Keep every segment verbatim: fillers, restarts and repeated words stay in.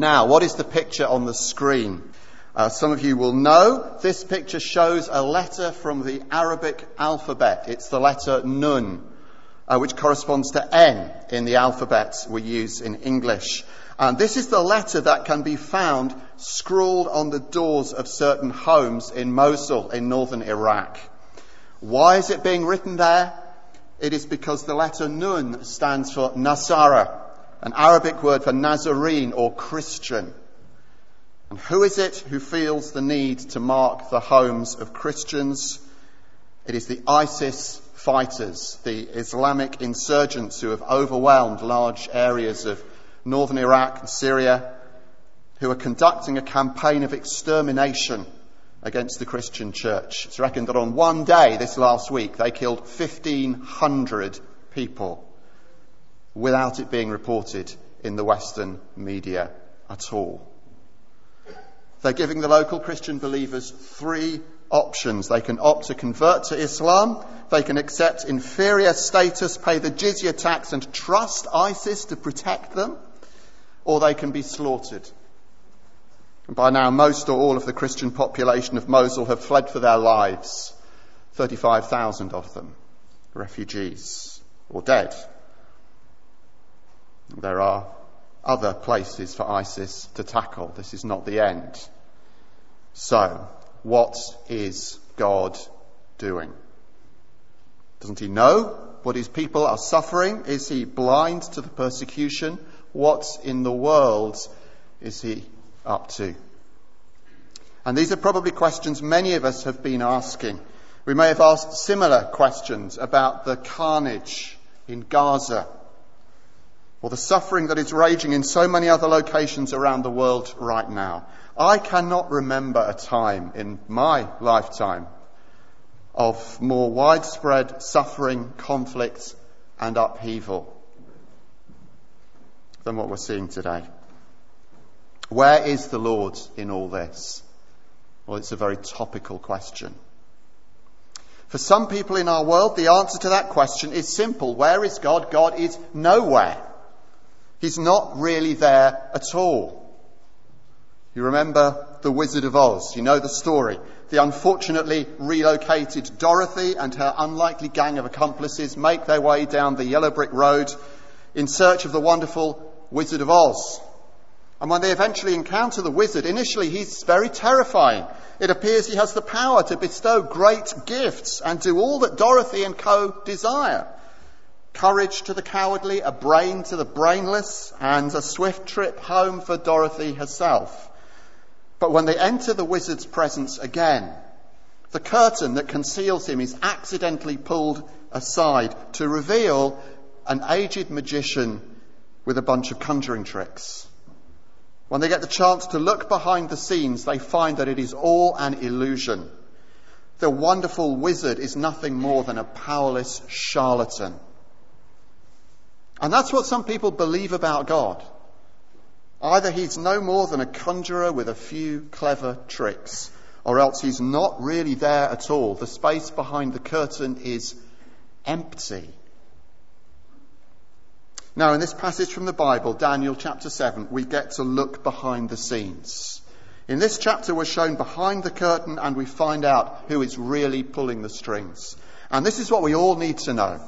Now, what is the picture on the screen? Uh, some of you will know this picture shows a letter from the Arabic alphabet. It's the letter Nun, uh, which corresponds to N in the alphabet we use in English. And this is the letter that can be found scrawled on the doors of certain homes in Mosul in northern Iraq. Why is it being written there? It is because the letter Nun stands for Nasara, an Arabic word for Nazarene or Christian. And who is it who feels the need to mark the homes of Christians? It is the ISIS fighters, the Islamic insurgents who have overwhelmed large areas of northern Iraq and Syria, who are conducting a campaign of extermination against the Christian church. It's reckoned that on one day this last week they killed fifteen hundred people without it being reported in the Western media at all. They're giving the local Christian believers three options. They can opt to convert to Islam, they can accept inferior status, pay the jizya tax and trust ISIS to protect them, or they can be slaughtered. And by now most or all of the Christian population of Mosul have fled for their lives. thirty-five thousand of them, refugees or dead. There are other places for ISIS to tackle. This is not the end. So, what is God doing? Doesn't he know what his people are suffering? Is he blind to the persecution? What in the world is he up to? And these are probably questions many of us have been asking. We may have asked similar questions about the carnage in Gaza, or the suffering that is raging in so many other locations around the world right now. I cannot remember a time in my lifetime of more widespread suffering, conflict and upheaval than what we're seeing today. Where is the Lord in all this? Well, it's a very topical question. For some people in our world, the answer to that question is simple. Where is God? God is nowhere. He's not really there at all. You remember The Wizard of Oz. You know the story. The unfortunately relocated Dorothy and her unlikely gang of accomplices make their way down the yellow brick road in search of the wonderful Wizard of Oz. And when they eventually encounter the wizard, initially he's very terrifying. It appears he has the power to bestow great gifts and do all that Dorothy and co desire. Courage to the cowardly, a brain to the brainless, and a swift trip home for Dorothy herself. But when they enter the wizard's presence again, the curtain that conceals him is accidentally pulled aside to reveal an aged magician with a bunch of conjuring tricks. When they get the chance to look behind the scenes, they find that it is all an illusion. The wonderful wizard is nothing more than a powerless charlatan. And that's what some people believe about God. Either he's no more than a conjurer with a few clever tricks, or else he's not really there at all. The space behind the curtain is empty. Now, in this passage from the Bible, Daniel chapter seven, we get to look behind the scenes. In this chapter, we're shown behind the curtain and we find out who is really pulling the strings. And this is what we all need to know.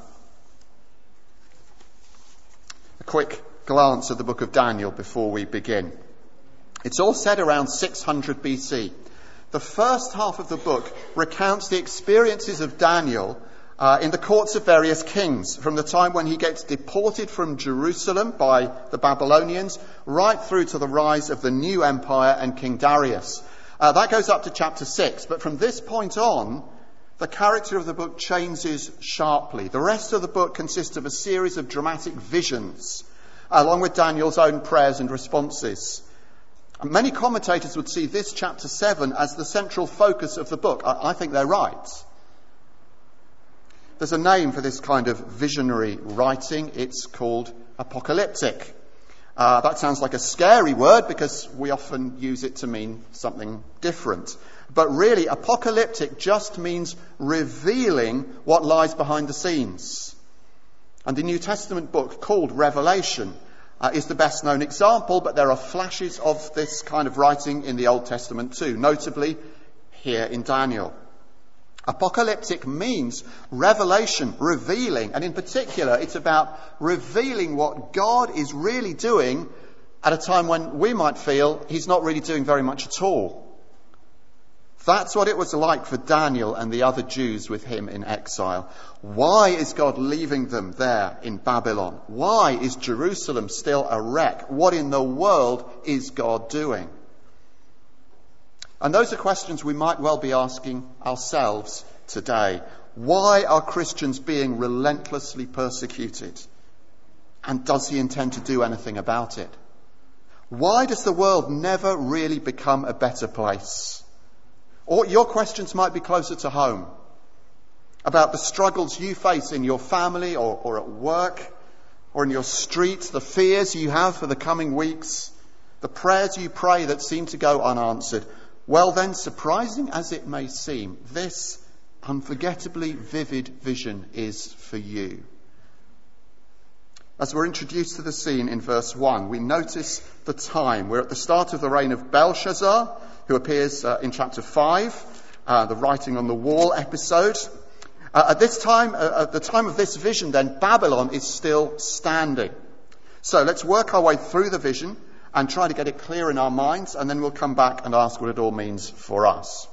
A quick glance at the book of Daniel before we begin. It's all set around six hundred B C. The first half of the book recounts the experiences of Daniel uh, in the courts of various kings, from the time when he gets deported from Jerusalem by the Babylonians right through to the rise of the new empire and King Darius. Uh, that goes up to chapter six, but from this point on, the character of the book changes sharply. The rest of the book consists of a series of dramatic visions, along with Daniel's own prayers and responses. Many commentators would see this chapter seven as the central focus of the book. I, I think they're right. There's a name for this kind of visionary writing. It's called apocalyptic. Uh, that sounds like a scary word because we often use it to mean something different. But really, apocalyptic just means revealing what lies behind the scenes. And the New Testament book called Revelation uh, is the best known example, but there are flashes of this kind of writing in the Old Testament too, notably here in Daniel. Apocalyptic means revelation, revealing, and in particular it's about revealing what God is really doing at a time when we might feel he's not really doing very much at all. That's what it was like for Daniel and the other Jews with him in exile. Why is God leaving them there in Babylon? Why is Jerusalem still a wreck? What in the world is God doing? And those are questions we might well be asking ourselves today. Why are Christians being relentlessly persecuted? And does he intend to do anything about it? Why does the world never really become a better place? Or your questions might be closer to home, about the struggles you face in your family or, or at work or in your street, the fears you have for the coming weeks, the prayers you pray that seem to go unanswered. Well then, surprising as it may seem, this unforgettably vivid vision is for you. As we're introduced to the scene in verse one, we notice the time. We're at the start of the reign of Belshazzar, who appears uh, in chapter five, uh, the writing on the wall episode. Uh, at this time, uh, at the time of this vision, then, Babylon is still standing. So let's work our way through the vision and try to get it clear in our minds, and then we'll come back and ask what it all means for us.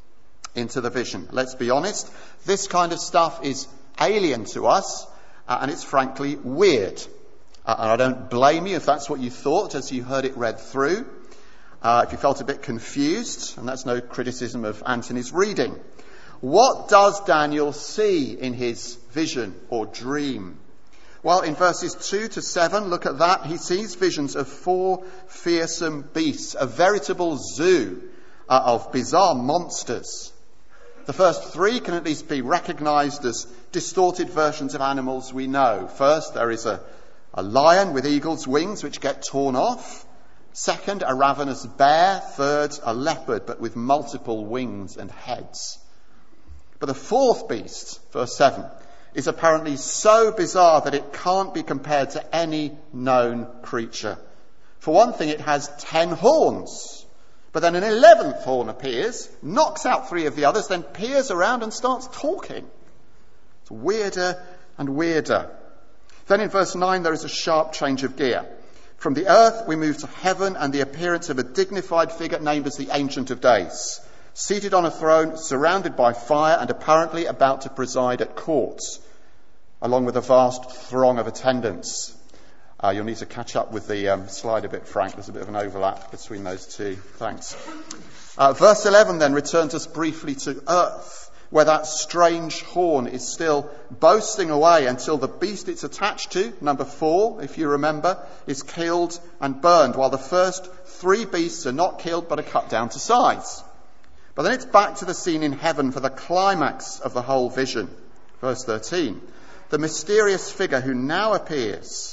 Into the vision. Let's be honest, this kind of stuff is alien to us, uh, and it's frankly weird. Uh, and I don't blame you if that's what you thought as you heard it read through. Uh, if you felt a bit confused, and that's no criticism of Anthony's reading. What does Daniel see in his vision or dream? Well, in verses two to seven, look at that. He sees visions of four fearsome beasts, a veritable zoo uh, of bizarre monsters. The first three can at least be recognised as distorted versions of animals we know. First, there is a, a lion with eagle's wings which get torn off. Second, a ravenous bear. Third, a leopard, but with multiple wings and heads. But the fourth beast, verse seven, is apparently so bizarre that it can't be compared to any known creature. For one thing, it has ten horns. But then an eleventh horn appears, knocks out three of the others, then peers around and starts talking. It's weirder and weirder. Then in verse nine, there is a sharp change of gear. From the earth, we move to heaven and the appearance of a dignified figure named as the Ancient of Days, seated on a throne, surrounded by fire and apparently about to preside at courts, along with a vast throng of attendants. Uh, you'll need to catch up with the um, slide a bit, Frank. There's a bit of an overlap between those two. Thanks. Uh, verse eleven then returns us briefly to earth, where that strange horn is still boasting away until the beast it's attached to, number four, if you remember, is killed and burned, while the first three beasts are not killed but are cut down to size. But then it's back to the scene in heaven for the climax of the whole vision. Verse thirteen. The mysterious figure who now appears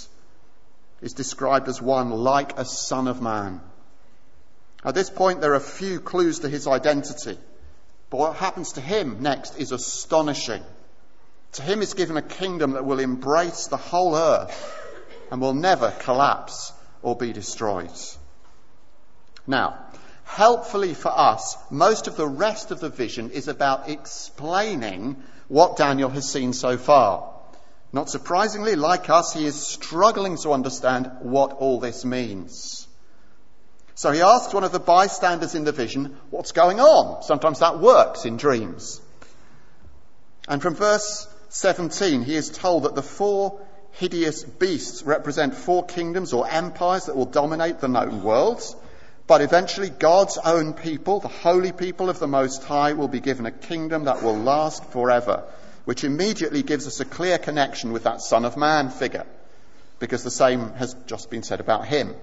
is described as one like a son of man. At this point, there are few clues to his identity. But what happens to him next is astonishing. To him is given a kingdom that will embrace the whole earth and will never collapse or be destroyed. Now, helpfully for us, most of the rest of the vision is about explaining what Daniel has seen so far. Not surprisingly, like us, he is struggling to understand what all this means. So he asks one of the bystanders in the vision, what's going on? Sometimes that works in dreams. And from verse seventeen, he is told that the four hideous beasts represent four kingdoms or empires that will dominate the known world. But eventually God's own people, the holy people of the Most High, will be given a kingdom that will last forever, which immediately gives us a clear connection with that Son of Man figure, because the same has just been said about him.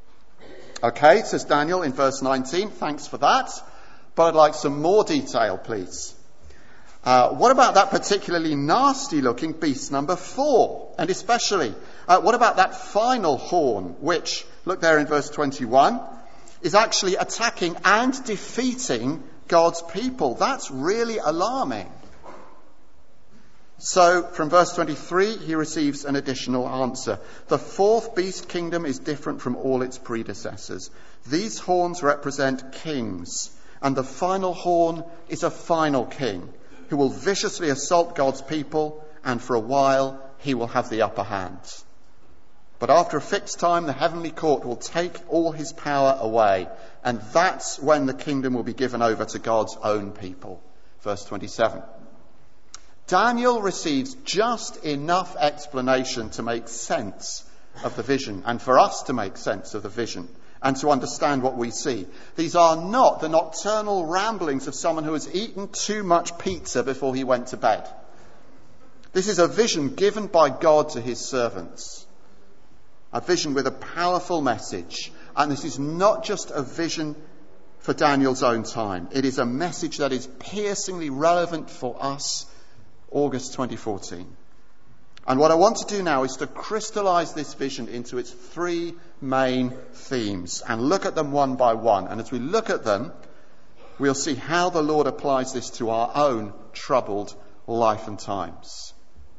Okay, says Daniel in verse nineteen, thanks for that, but I'd like some more detail, please. Uh, what about that particularly nasty-looking beast number four? And especially, uh, what about that final horn, which, look there in verse twenty-one, is actually attacking and defeating God's people? That's really alarming. So, from verse twenty-three, he receives an additional answer. The fourth beast kingdom is different from all its predecessors. These horns represent kings, and the final horn is a final king who will viciously assault God's people, and for a while he will have the upper hand. But after a fixed time, the heavenly court will take all his power away, and that's when the kingdom will be given over to God's own people. Verse twenty-seven. Daniel receives just enough explanation to make sense of the vision, and for us to make sense of the vision, and to understand what we see. These are not the nocturnal ramblings of someone who has eaten too much pizza before he went to bed. This is a vision given by God to his servants. A vision with a powerful message. And this is not just a vision for Daniel's own time. It is a message that is piercingly relevant for us, August twenty fourteen. And what I want to do now is to crystallize this vision into its three main themes and look at them one by one. And as we look at them, we'll see how the Lord applies this to our own troubled life and times.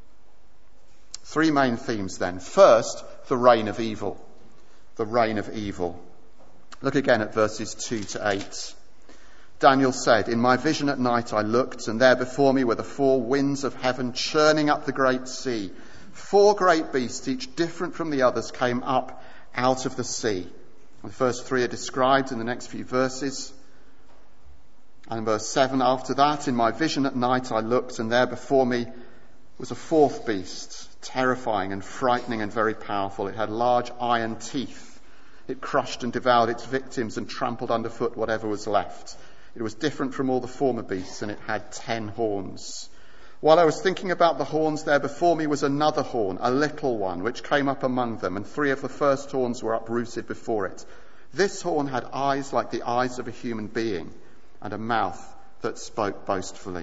Three main themes then. First, the reign of evil. The reign of evil. Look again at verses two to eight. Daniel said, "In my vision at night I looked, and there before me were the four winds of heaven churning up the great sea. Four great beasts, each different from the others, came up out of the sea." The first three are described in the next few verses. And in verse seven, after that, "In my vision at night I looked, and there before me was a fourth beast, terrifying and frightening and very powerful. It had large iron teeth. It crushed and devoured its victims and trampled underfoot whatever was left. It was different from all the former beasts, and it had ten horns. While I was thinking about the horns, there before me was another horn, a little one, which came up among them, and three of the first horns were uprooted before it. This horn had eyes like the eyes of a human being, and a mouth that spoke boastfully."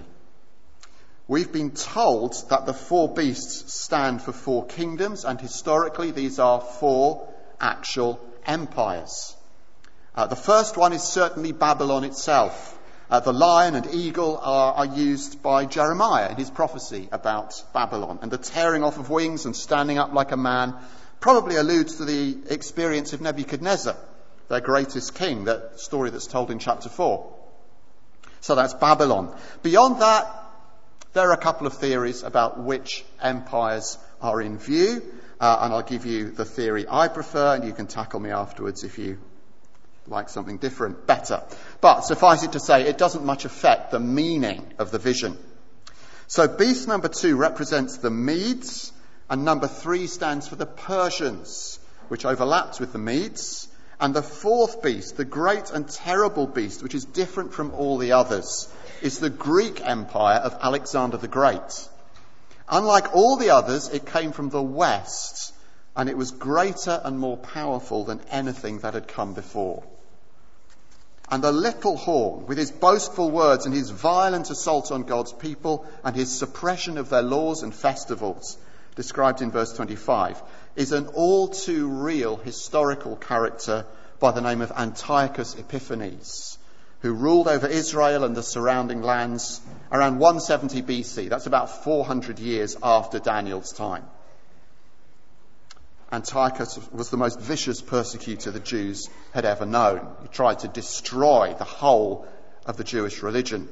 We've been told that the four beasts stand for four kingdoms, and historically these are four actual empires. Uh, the first one is certainly Babylon itself. Uh, the lion and eagle are, are used by Jeremiah in his prophecy about Babylon. And the tearing off of wings and standing up like a man probably alludes to the experience of Nebuchadnezzar, their greatest king, that story that's told in chapter four. So that's Babylon. Beyond that, there are a couple of theories about which empires are in view. Uh, and I'll give you the theory I prefer, and you can tackle me afterwards if you like something different, better. But suffice it to say, it doesn't much affect the meaning of the vision. So beast number two represents the Medes, and number three stands for the Persians, which overlaps with the Medes. And the fourth beast, the great and terrible beast, which is different from all the others, is the Greek Empire of Alexander the Great. Unlike all the others, it came from the west, and it was greater and more powerful than anything that had come before. And the little horn, with his boastful words and his violent assault on God's people and his suppression of their laws and festivals, described in verse twenty-five, is an all too real historical character by the name of Antiochus Epiphanes, who ruled over Israel and the surrounding lands around one seventy B C. That's about four hundred years after Daniel's time. Antiochus was the most vicious persecutor the Jews had ever known. He tried to destroy the whole of the Jewish religion.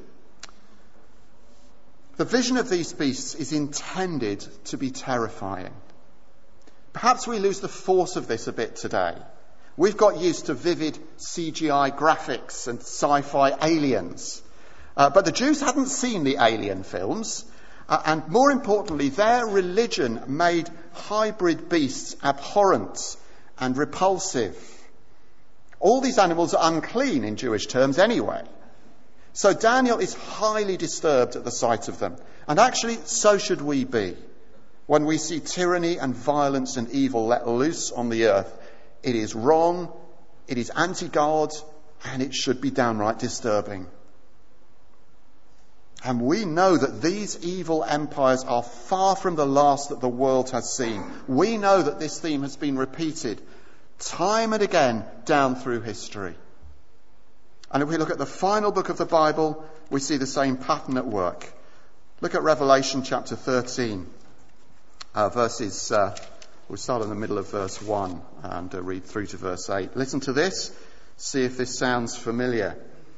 The vision of these beasts is intended to be terrifying. Perhaps we lose the force of this a bit today. We've got used to vivid C G I graphics and sci-fi aliens. Uh, but the Jews hadn't seen the alien films. Uh, and more importantly, their religion made hybrid beasts abhorrent and repulsive. All these animals are unclean in Jewish terms anyway. So Daniel is highly disturbed at the sight of them. And actually, so should we be. When we see tyranny and violence and evil let loose on the earth, it is wrong, it is anti-God, and it should be downright disturbing. And we know that these evil empires are far from the last that the world has seen. We know that this theme has been repeated time and again down through history. And if we look at the final book of the Bible, we see the same pattern at work. Look at Revelation chapter thirteen, uh, verses, uh, we'll start in the middle of verse one and uh, read through to verse eight. Listen to this, see if this sounds familiar.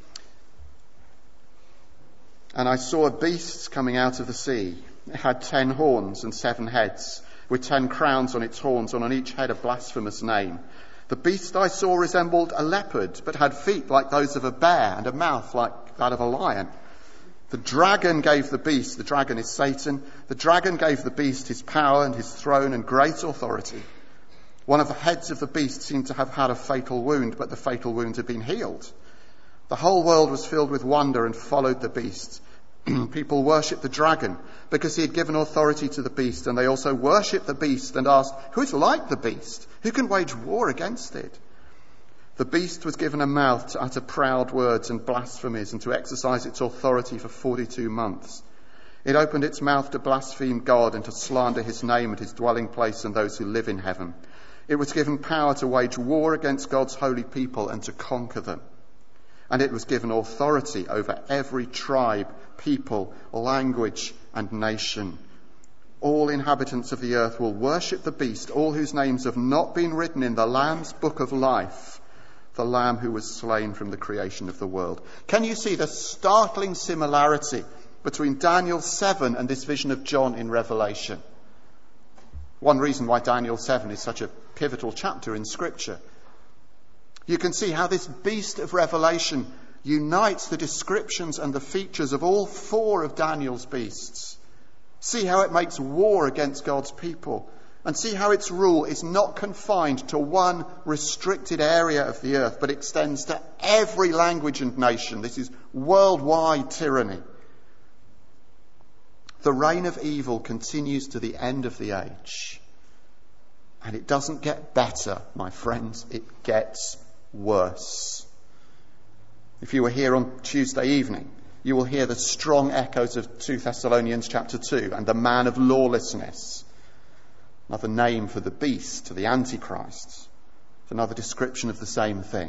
And I saw a beast coming out of the sea. It had ten horns and seven heads, with ten crowns on its horns, and on each head a blasphemous name. The beast I saw resembled a leopard, but had feet like those of a bear and a mouth like that of a lion. The dragon gave the beast, the dragon is Satan, the dragon gave the beast his power and his throne and great authority. One of the heads of the beast seemed to have had a fatal wound, but the fatal wound had been healed. The whole world was filled with wonder and followed the beast. People worshipped the dragon because he had given authority to the beast, and they also worshipped the beast and asked, who is like the beast? Who can wage war against it? The beast was given a mouth to utter proud words and blasphemies and to exercise its authority for forty-two months. It opened its mouth to blaspheme God and to slander his name and his dwelling place and those who live in heaven. It was given power to wage war against God's holy people and to conquer them. And it was given authority over every tribe, people, language, and nation. All inhabitants of the earth will worship the beast, all whose names have not been written in the Lamb's book of life, the Lamb who was slain from the creation of the world. Can you see the startling similarity between Daniel seven and this vision of John in Revelation? One reason why Daniel seven is such a pivotal chapter in Scripture. You can see how this beast of Revelation unites the descriptions and the features of all four of Daniel's beasts. See how it makes war against God's people. And see how its rule is not confined to one restricted area of the earth, but extends to every language and nation. This is worldwide tyranny. The reign of evil continues to the end of the age. And it doesn't get better, my friends. It gets worse. If you were here on Tuesday evening, you will hear the strong echoes of Second Thessalonians chapter two and the man of lawlessness. Another name for the beast, the Antichrist. It's another description of the same thing.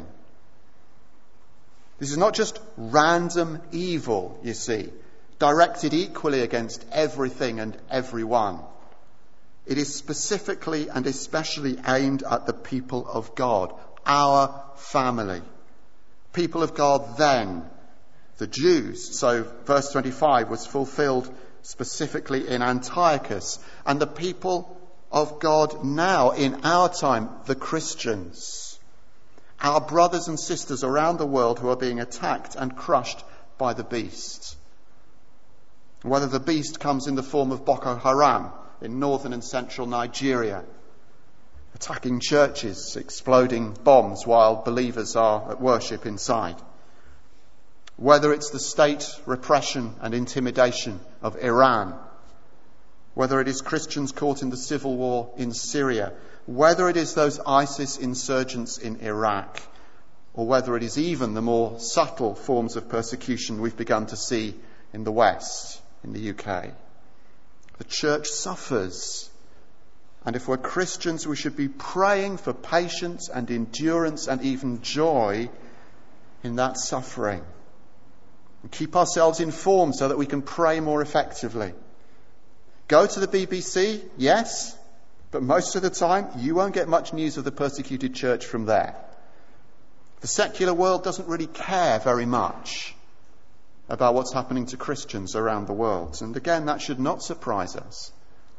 This is not just random evil, you see, directed equally against everything and everyone. It is specifically and especially aimed at the people of God, our family. People of God then, the Jews. So verse twenty-five was fulfilled specifically in Antiochus. And the people of God now, in our time, the Christians. Our brothers and sisters around the world who are being attacked and crushed by the beast. Whether the beast comes in the form of Boko Haram in northern and central Nigeria, attacking churches, exploding bombs while believers are at worship inside. Whether it's the state repression and intimidation of Iran, whether it is Christians caught in the civil war in Syria, whether it is those ISIS insurgents in Iraq, or whether it is even the more subtle forms of persecution we've begun to see in the West, in the U K. The church suffers. And if we're Christians, we should be praying for patience and endurance and even joy in that suffering. And keep ourselves informed so that we can pray more effectively. Go to the B B C, yes, but most of the time you won't get much news of the persecuted church from there. The secular world doesn't really care very much about what's happening to Christians around the world. And again, that should not surprise us.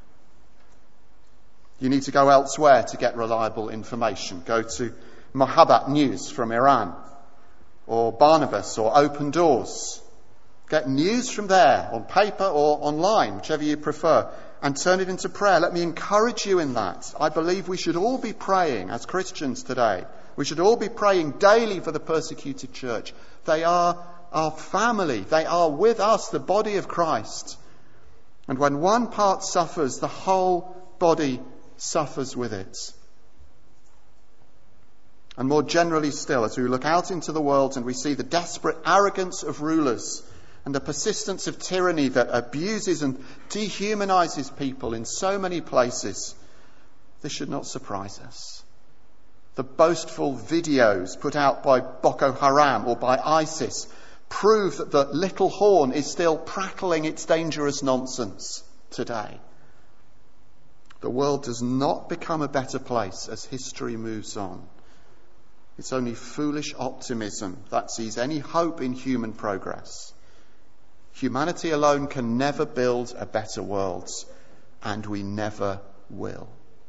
You need to go elsewhere to get reliable information. Go to Mohabbat News from Iran, or Barnabas, or Open Doors. Get news from there, on paper or online, whichever you prefer, and turn it into prayer. Let me encourage you in that. I believe we should all be praying as Christians today. We should all be praying daily for the persecuted church. They are our family. They are with us, the body of Christ. And when one part suffers, the whole body suffers with it. And more generally still, as we look out into the world and we see the desperate arrogance of rulers and the persistence of tyranny that abuses and dehumanizes people in so many places, this should not surprise us. The boastful videos put out by Boko Haram or by ISIS prove that the little horn is still prattling its dangerous nonsense today. The world does not become a better place as history moves on. It's only foolish optimism that sees any hope in human progress. Humanity alone can never build a better world, and we never will.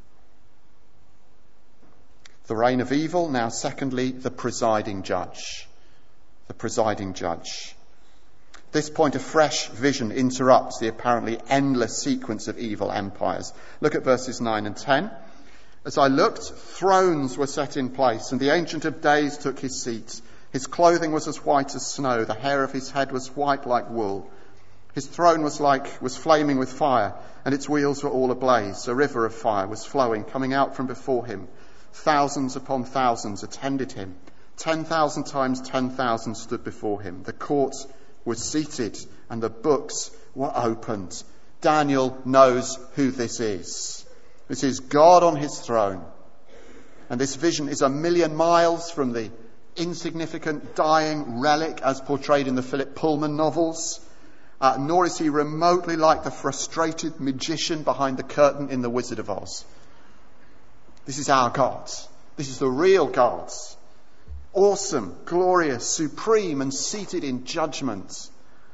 The reign of evil, now secondly, the presiding judge. The presiding judge. At this point, a fresh vision interrupts the apparently endless sequence of evil empires. Look at verses nine and ten. As I looked, thrones were set in place, and the Ancient of Days took his seat. His clothing was as white as snow. The hair of his head was white like wool. His throne was like was flaming with fire, and its wheels were all ablaze. A river of fire was flowing, coming out from before him. Thousands upon thousands attended him. Ten thousand times ten thousand stood before him. The court was seated, and the books were opened. Daniel knows who this is. This is God on his throne. And this vision is a million miles from the insignificant dying relic as portrayed in the Philip Pullman novels. Uh, nor is he remotely like the frustrated magician behind the curtain in The Wizard of Oz. This is our God. This is the real God. Awesome, glorious, supreme, and seated in judgment.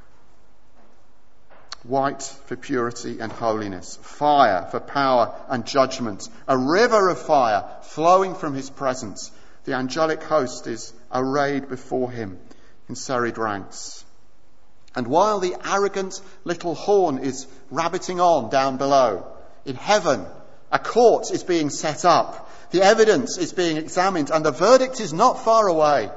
White for purity and holiness. Fire for power and judgment. A river of fire flowing from his presence. The angelic host is arrayed before him in serried ranks. And while the arrogant little horn is rabbiting on down below, in heaven, a court is being set up. The evidence is being examined, and the verdict is not far away.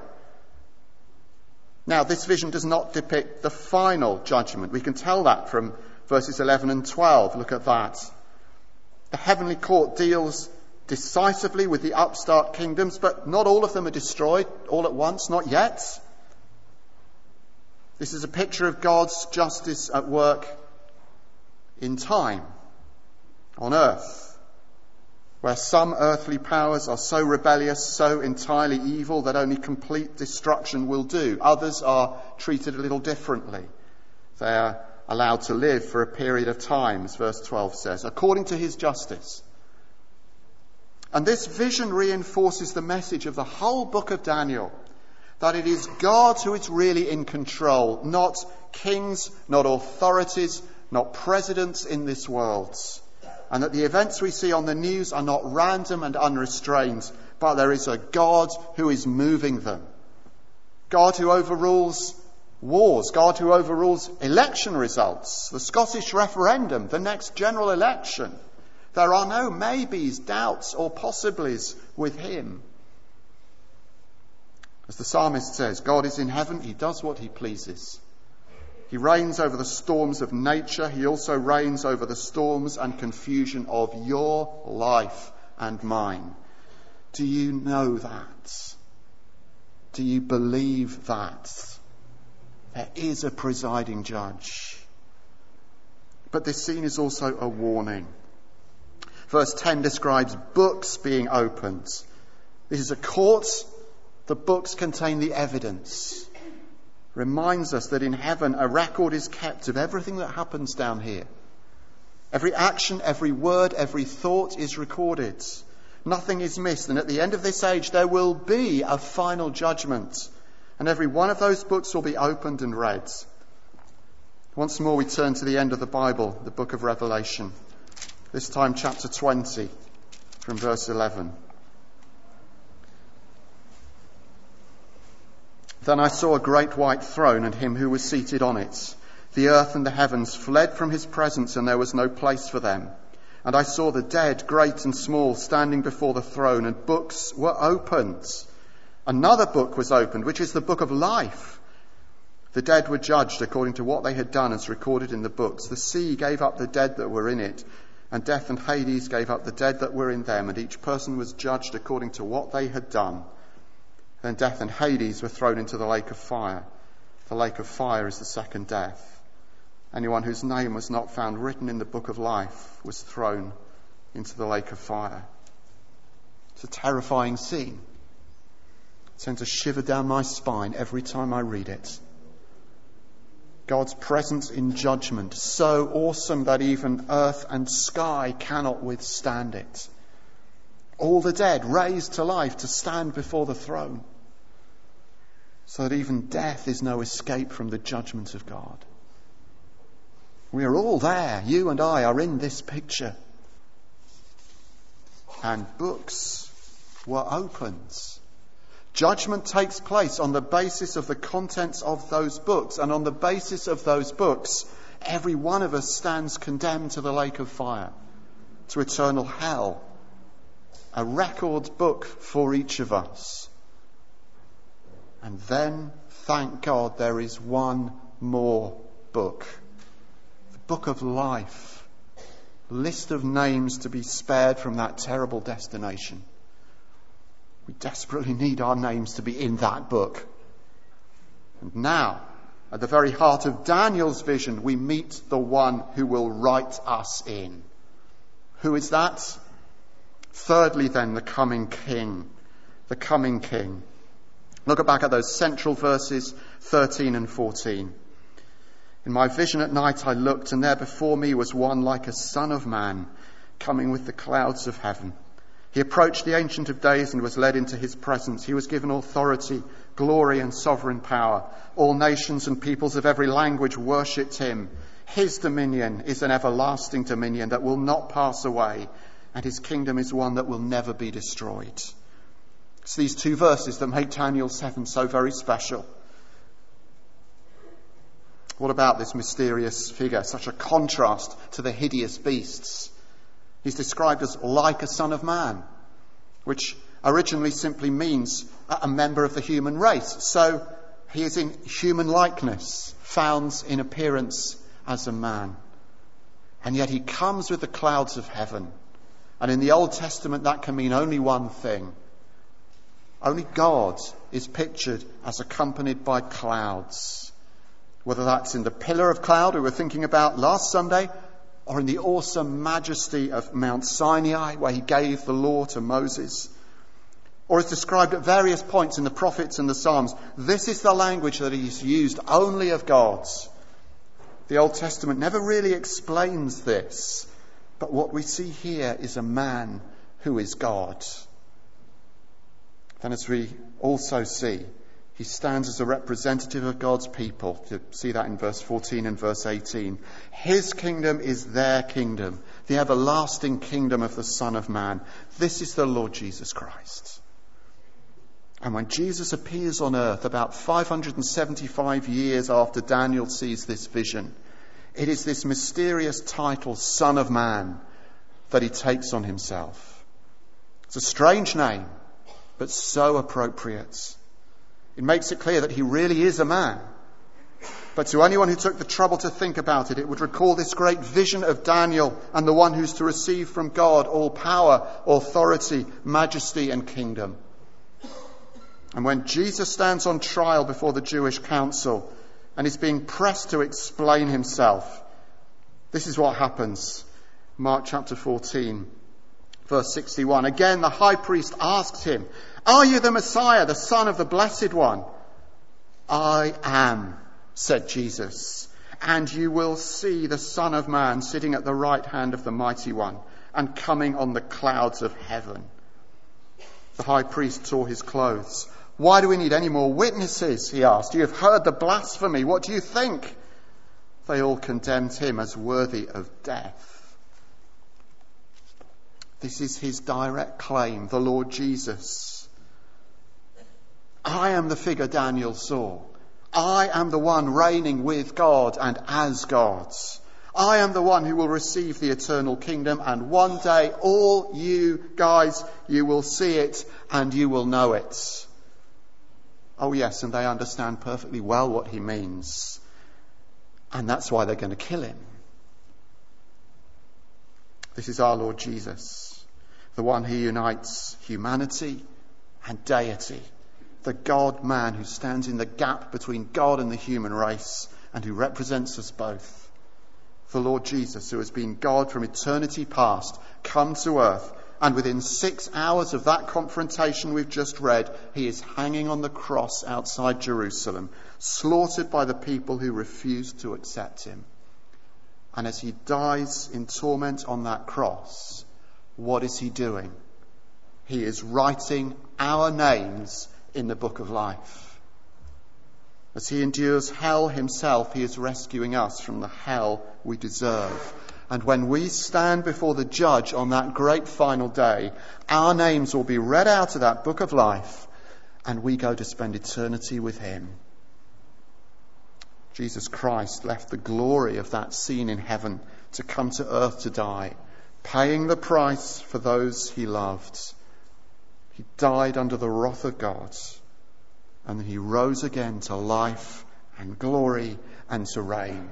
Now, this vision does not depict the final judgment. We can tell that from verses eleven and twelve. Look at that. The heavenly court deals decisively with the upstart kingdoms, but not all of them are destroyed all at once, not yet. This is a picture of God's justice at work in time, on earth, where some earthly powers are so rebellious, so entirely evil that only complete destruction will do. Others are treated a little differently. They are allowed to live for a period of time, as verse twelve says, according to his justice. And this vision reinforces the message of the whole book of Daniel, that it is God who is really in control, not kings, not authorities, not presidents in this world. And that the events we see on the news are not random and unrestrained, but there is a God who is moving them. God who overrules wars, God who overrules election results, the Scottish referendum, the next general election. There are no maybes, doubts or possiblies with him. As the psalmist says, God is in heaven, he does what he pleases. He reigns over the storms of nature. He also reigns over the storms and confusion of your life and mine. Do you know that? Do you believe that? There is a presiding judge. But this scene is also a warning. Verse ten describes books being opened. This is a court. The books contain the evidence. Reminds us that in heaven a record is kept of everything that happens down here. Every action, every word, every thought is recorded. Nothing is missed. And at the end of this age there will be a final judgment. And every one of those books will be opened and read. Once more we turn to the end of the Bible, the book of Revelation. This time chapter twenty from verse eleven. Then I saw a great white throne and him who was seated on it. The earth and the heavens fled from his presence, and there was no place for them. And I saw the dead, great and small, standing before the throne, and books were opened. Another book was opened, which is the book of life. The dead were judged according to what they had done as recorded in the books. The sea gave up the dead that were in it, and death and Hades gave up the dead that were in them, and each person was judged according to what they had done. Then death and Hades were thrown into the lake of fire. The lake of fire is the second death. Anyone whose name was not found written in the book of life was thrown into the lake of fire. It's a terrifying scene. It sends a shiver down my spine every time I read it. God's presence in judgment, so awesome that even earth and sky cannot withstand it. All the dead raised to life to stand before the throne, so that even death is no escape from the judgment of God. We are all there. You and I are in this picture. And books were opened. Judgment takes place on the basis of the contents of those books. And on the basis of those books, every one of us stands condemned to the lake of fire, to eternal hell. A record book for each of us. And then, thank God, there is one more book. The book of life. A list of names to be spared from that terrible destination. We desperately need our names to be in that book. And now, at the very heart of Daniel's vision, we meet the one who will write us in. Who is that? Thirdly, then, the coming king. The coming king. Look back at those central verses, thirteen and fourteen. In my vision at night I looked, and there before me was one like a son of man, coming with the clouds of heaven. He approached the Ancient of Days and was led into his presence. He was given authority, glory and sovereign power. All nations and peoples of every language worshipped him. His dominion is an everlasting dominion that will not pass away, and his kingdom is one that will never be destroyed. It's these two verses that make Daniel seven so very special. What about this mysterious figure? Such a contrast to the hideous beasts. He's described as like a son of man, which originally simply means a member of the human race. So he is in human likeness, found in appearance as a man. And yet he comes with the clouds of heaven. And in the Old Testament, that can mean only one thing. Only God is pictured as accompanied by clouds. Whether that's in the pillar of cloud we were thinking about last Sunday, or in the awesome majesty of Mount Sinai, where he gave the law to Moses, or is described at various points in the prophets and the Psalms. This is the language that is used only of God. The Old Testament never really explains this, but what we see here is a man who is God. Then, as we also see, he stands as a representative of God's people. To see that in verse fourteen and verse eighteen. His kingdom is their kingdom, the everlasting kingdom of the Son of Man. This is the Lord Jesus Christ. And when Jesus appears on earth about five hundred seventy-five years after Daniel sees this vision, it is this mysterious title, Son of Man, that he takes on himself. It's a strange name, but so appropriate. It makes it clear that he really is a man. But to anyone who took the trouble to think about it, it would recall this great vision of Daniel and the one who's to receive from God all power, authority, majesty and kingdom. And when Jesus stands on trial before the Jewish council and is being pressed to explain himself, this is what happens. Mark chapter fourteen, verse sixty-one. Again, the high priest asked him, "Are you the Messiah, the Son of the Blessed One?" "I am," said Jesus, "and you will see the Son of Man sitting at the right hand of the Mighty One and coming on the clouds of heaven." The high priest tore his clothes. "Why do we need any more witnesses?" he asked. "You have heard the blasphemy. What do you think?" They all condemned him as worthy of death. This is his direct claim, the Lord Jesus. I am the figure Daniel saw. I am the one reigning with God and as God. I am the one who will receive the eternal kingdom, and one day all you guys, you will see it and you will know it. Oh yes, and they understand perfectly well what he means. And that's why they're going to kill him. This is our Lord Jesus, the one who unites humanity and deity. The God-man who stands in the gap between God and the human race and who represents us both. The Lord Jesus, who has been God from eternity past, come to earth And within six hours of that confrontation we've just read, he is hanging on the cross outside Jerusalem, slaughtered by the people who refused to accept him. And as he dies in torment on that cross, what is he doing? He is writing our names in the book of life. As he endures hell himself, he is rescuing us from the hell we deserve. And when we stand before the judge on that great final day, our names will be read out of that book of life, and we go to spend eternity with him. Jesus Christ left the glory of that scene in heaven to come to earth to die, paying the price for those he loved. He died under the wrath of God, and then he rose again to life and glory and to reign.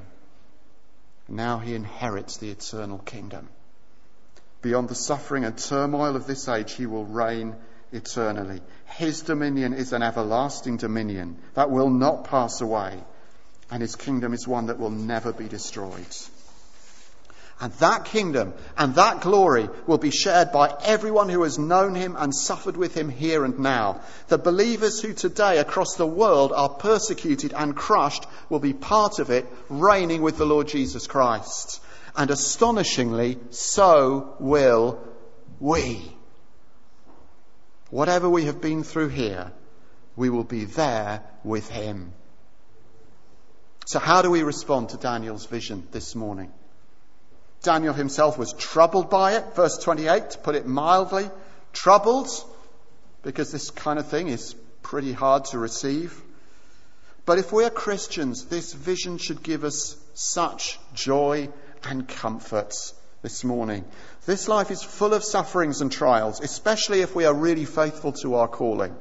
Now he inherits the eternal kingdom. Beyond the suffering and turmoil of this age, he will reign eternally. His dominion is an everlasting dominion that will not pass away, and his kingdom is one that will never be destroyed. And that kingdom and that glory will be shared by everyone who has known him and suffered with him here and now. The believers who today across the world are persecuted and crushed will be part of it, reigning with the Lord Jesus Christ. And astonishingly, so will we. Whatever we have been through here, we will be there with him. So how do we respond to Daniel's vision this morning? Daniel himself was troubled by it. Verse twenty-eight, to put it mildly, troubled, because this kind of thing is pretty hard to receive. But if we're Christians, this vision should give us such joy and comfort this morning. This life is full of sufferings and trials, especially if we are really faithful to our calling.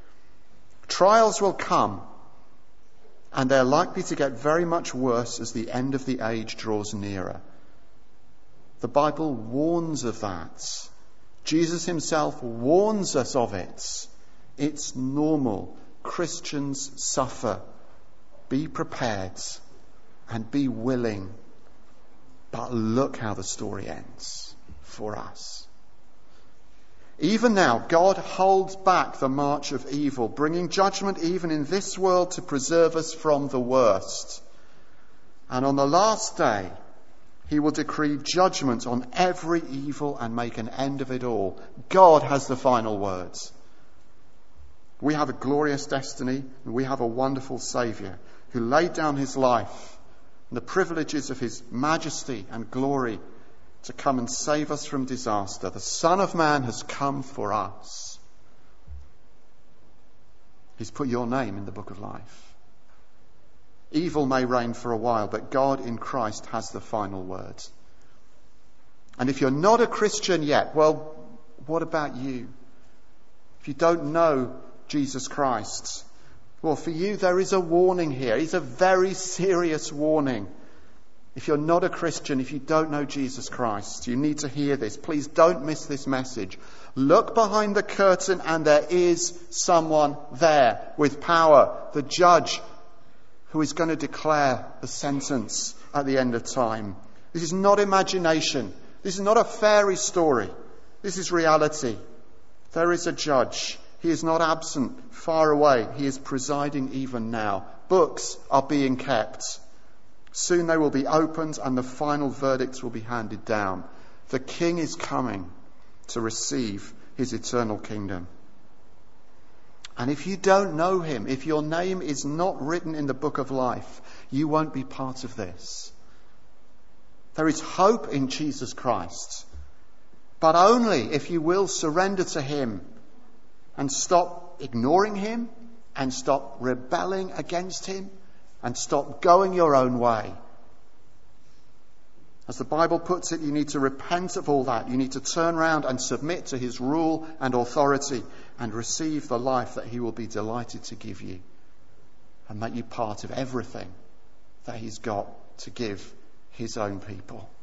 Trials will come, and they're likely to get very much worse as the end of the age draws nearer. The Bible warns of that. Jesus himself warns us of it. It's normal. Christians suffer. Be prepared and be willing. But look how the story ends for us. Even now, God holds back the march of evil, bringing judgment even in this world to preserve us from the worst. And on the last day, he will decree judgment on every evil and make an end of it all. God has the final words. We have a glorious destiny, and we have a wonderful Saviour who laid down his life and the privileges of his majesty and glory to come and save us from disaster. The Son of Man has come for us. He's put your name in the book of life. Evil may reign for a while, but God in Christ has the final word. And if you're not a Christian yet, well, what about you? If you don't know Jesus Christ, well, for you there is a warning here. It's a very serious warning. If you're not a Christian, if you don't know Jesus Christ, you need to hear this. Please don't miss this message. Look behind the curtain, and there is someone there with power, the judge, who is going to declare the sentence at the end of time. This is not imagination. This is not a fairy story. This is reality. There is a judge. He is not absent, far away. He is presiding even now. Books are being kept. Soon they will be opened and the final verdicts will be handed down. The King is coming to receive his eternal kingdom. And if you don't know him, if your name is not written in the book of life, you won't be part of this. There is hope in Jesus Christ, but only if you will surrender to him and stop ignoring him and stop rebelling against him and stop going your own way. As the Bible puts it, you need to repent of all that. You need to turn around and submit to his rule and authority and receive the life that he will be delighted to give you and make you part of everything that he's got to give his own people.